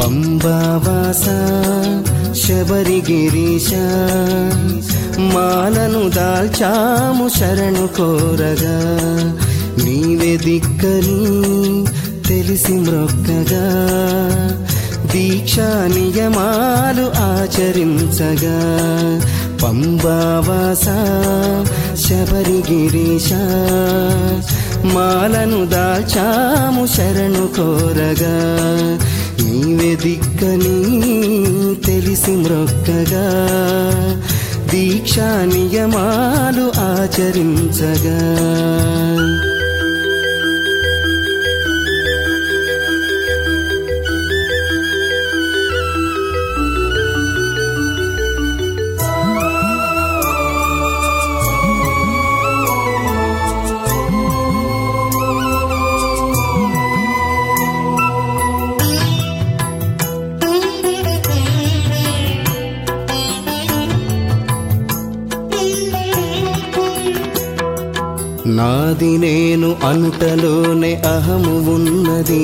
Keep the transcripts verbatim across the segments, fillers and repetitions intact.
పంబావాస శబరిగిరీశ మాలను దాల్చాము శరణు కోరగా నీవే దిక్కని తెలిసి మ్రొక్కగా దీక్షా నియమాలు ఆచరించగా పంబావాస శబరిగిరీశ మాలను దాల్చాము శరణు కోరగా నీవే దిక్కని తెలిసి మ్రొక్కగా దీక్షా నియమాలు ఆచరించగా నాది నేను అనుటలోనే అహము ఉన్నది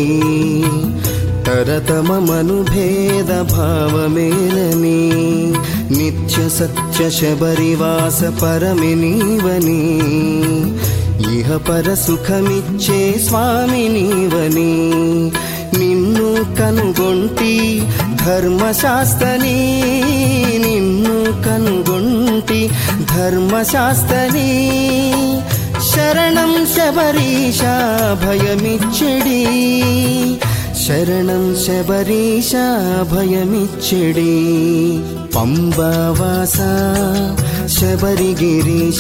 తరతమమను భేద భావమేలని నిత్య సత్య శబరివాస పరమి నీవని ఇహ పర సుఖమిచ్చే స్వామి నీవని నిన్ను కనుగొంటి ధర్మశాస్త్రని నిన్ను కనుగొంటి ధర్మశాస్త్రని శరణం శబరీశ భయమిచ్చడి శరణం శబరీశ భయమిచ్చడి పంబావాస శబరిగిరీశ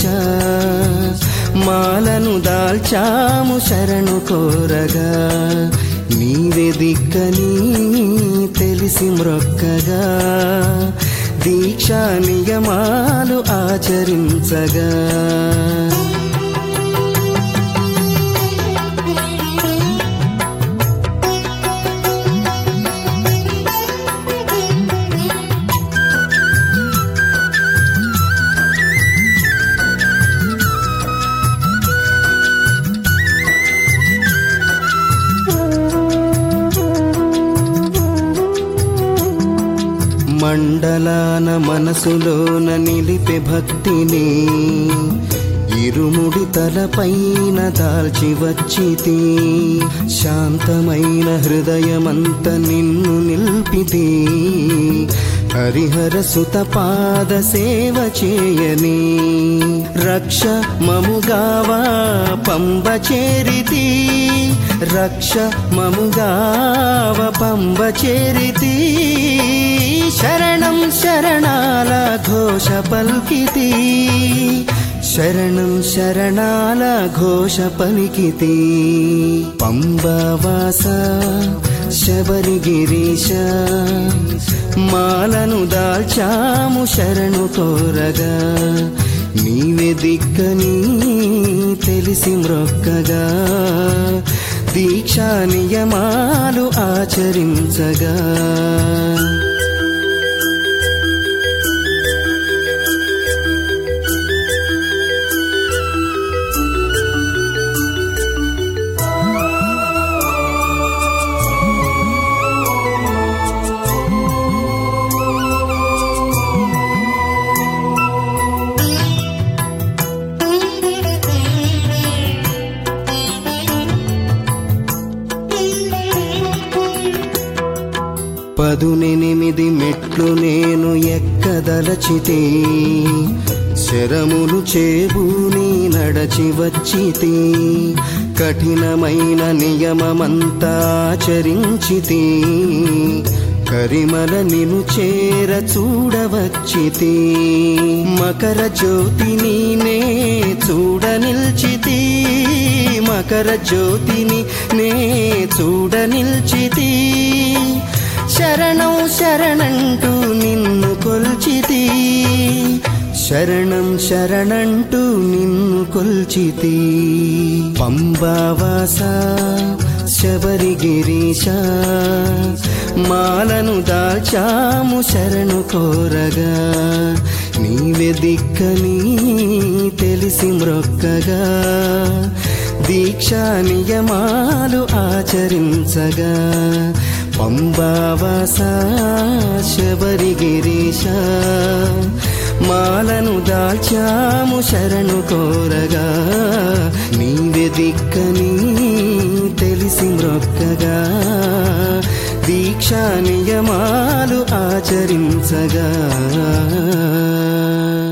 మాలను దాల్చాము శరణు కోరగా నీవే దిక్కని తెలిసి మ్రొక్కగా దీక్షా నియమాలు ఆచరించగా మండలాన మనసులోన నిలిపే భక్తిని ఇరుముడి తలపైన దాల్చి వచ్చితి శాంతమైన హృదయమంత నిన్ను నిల్పితి హరిహర సుత పాద సేవ చేయని రక్ష మముగావా పంబ చేరితి రక్ష మముగావ పంబ చేరితి శరణం శరణాల ఘోష పల్కితి శరణం శరణాల ఘోష పలికితి పంబావాస శబరిగిరీశ మాలను దాల్చాము శరణు కోరగా నీవే దిక్కని తెలిసి మ్రొక్కగా దీక్షా నియమాలు ఆచరించగా పదునెనిమిది మెట్లు నేను ఎక్కదలచితే శరములు చేబూని నడచి వచ్చితి కఠినమైన నియమమంతా ఆచరించితి కరిమల నిను చేర చూడవచ్చితి మకర జ్యోతిని నే చూడ నిల్చితి మకర జ్యోతిని నే చూడ నిల్చితి శరణం శరణంటూ నిన్ను కొల్చితి శరణం శరణంటూ నిన్ను కొల్చితి పంబావాస శబరిగిరీశ మాలను దాల్చాము శరణు కోరగా నీవే దిక్కని తెలిసి మ్రొక్కగా దీక్షా నియమాలు ఆచరించగా పంబావాస శబరిగిరీశ మాలను దాల్చాము శరణు కోరగా నీవే దిక్కని తెలిసి మ్రొక్కగా దీక్షా నియమాలు ఆచరించగా